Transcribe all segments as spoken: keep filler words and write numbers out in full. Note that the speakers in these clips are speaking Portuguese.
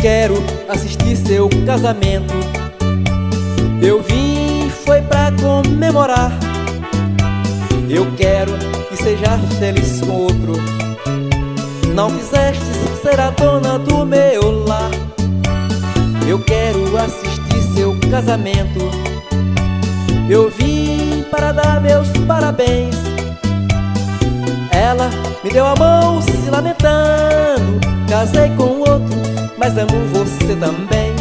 quero assistir seu casamento. Eu vim foi pra comemorar. Eu quero que seja feliz com outro. Não quiseste ser a dona do meu lar. Eu quero assistir seu casamento. Eu vim para dar meus parabéns. Ela me deu a mão se lamentando. Casei com outro, mas amo você também.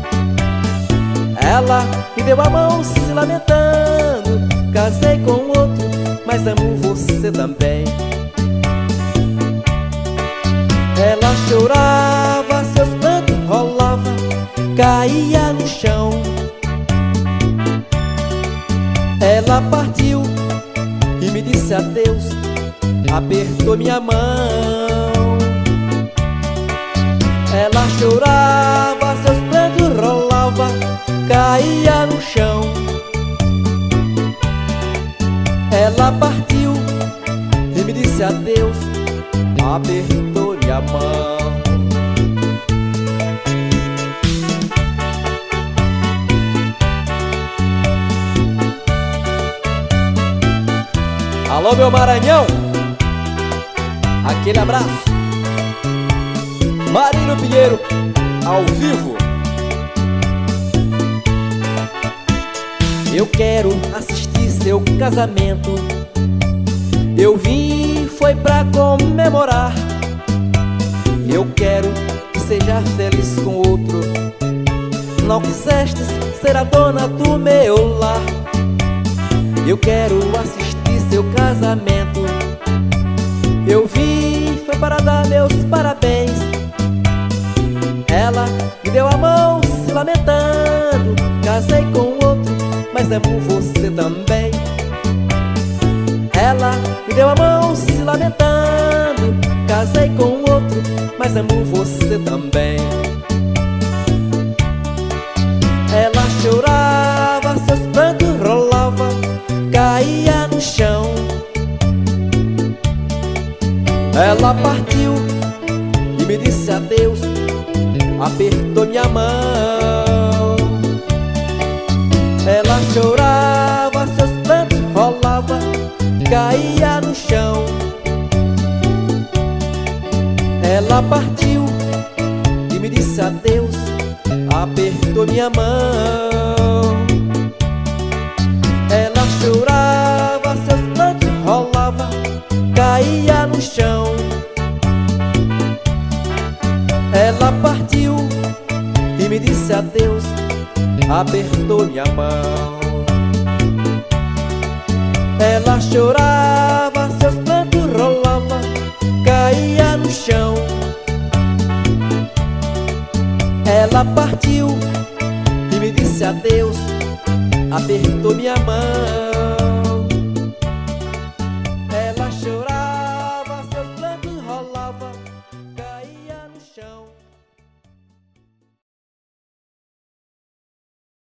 Ela me deu a mão se lamentando. Casei com outro, mas amo você também. Ela chorava, seus prantos rolava, caía no chão. Ela partiu e me disse adeus, apertou minha mão. Ela chorava, seus prantos rolava, caía no chão. Ela partiu e me disse adeus, apertou minha mão. Alô, meu Maranhão, aquele abraço. Marino Pinheiro, ao vivo. Eu quero assistir seu casamento. Eu vim foi pra comemorar. Eu quero que seja feliz com outro. Não quiseste ser a dona do meu lar. Eu quero assistir seu casamento. Eu vim foi para dar meus parabéns. Ela me deu a mão se lamentando. Casei com outro, mas amo você também. Ela me deu a mão se lamentando. Casei com outro, mas amo você também. Ela chorava, seus prantos rolava, caía no chão. Ela partiu e me disse adeus, apertou minha mão. Ela chorava, seus prantos rolava, caía no chão. Ela partiu e me disse adeus, apertou minha mão. Ela chorava, seus prantos rolava, caía no chão. Ela partiu e me disse adeus, apertou minha mão. Ela chorava, seus prantos rolava, caía no chão. Ela partiu e me disse adeus, apertou minha mão.